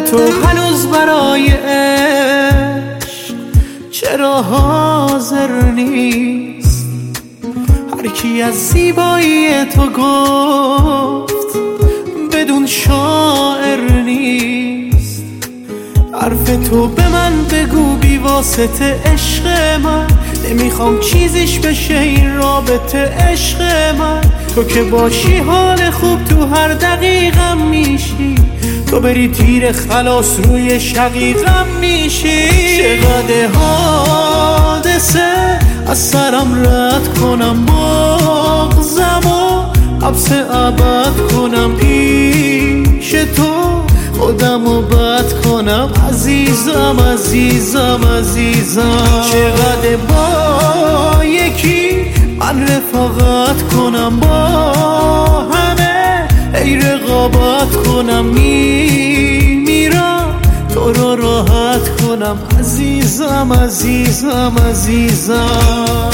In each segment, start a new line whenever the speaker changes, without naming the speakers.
تو هنوز برای عشق چرا حاضر نیست؟ هر کی از زیبایی تو گفت بدون شاعر نیست. حرف تو به من بگو بی واسطه عشق من، نمیخوام چیزیش بشه این رابطه عشق من. تو که باشی حال خوب تو هر دقیقم میشی، تو بری تیر خلاص روی شقیقم میشی. چقدر حادثه از سرم رد کنم، بغضم و حبس ابد کنم پیش تو، خودمو بد کنم عزیزم عزیزم عزیزم. چقدر با یکی من رفاقت کنم، با همه ای رقابت کنم، میرم تو رو راحت کنم عزیزم عزیزم عزیزم.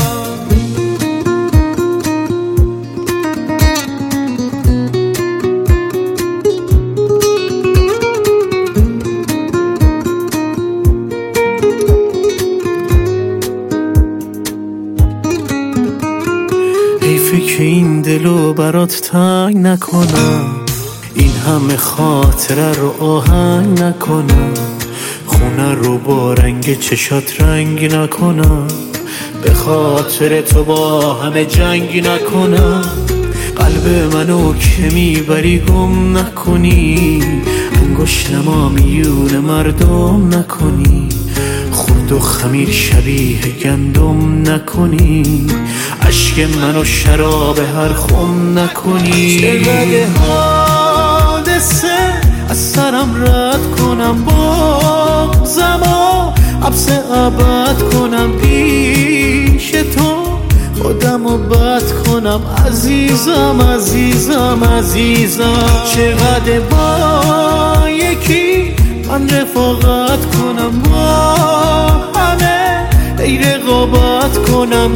حیفه که این دلو برات تنگ نکنم، این همه خاطره رو آهنگ نکنم، خونه رو با رنگ چشات رنگ نکنم، به خاطر تو با همه جنگ نکنم. قلب منو که میبری گم نکنی، انگشت نما میون مردم نکنی، خورد و خمیر شبیه گندم نکنی، عشق منو شراب هر خم نکنی. چقدر حادثه از سرم رد کنم، بغضم و حبس ابد کنم پیش تو، خودمو بد کنم عزیزم عزیزم عزیزم. چقدر با یکی من رفاقت کنم، با همه ای رقابت کنم،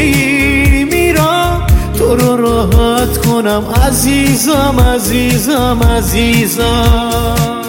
میرم تو رو راحت کنم عزیزم عزیزم عزیزم.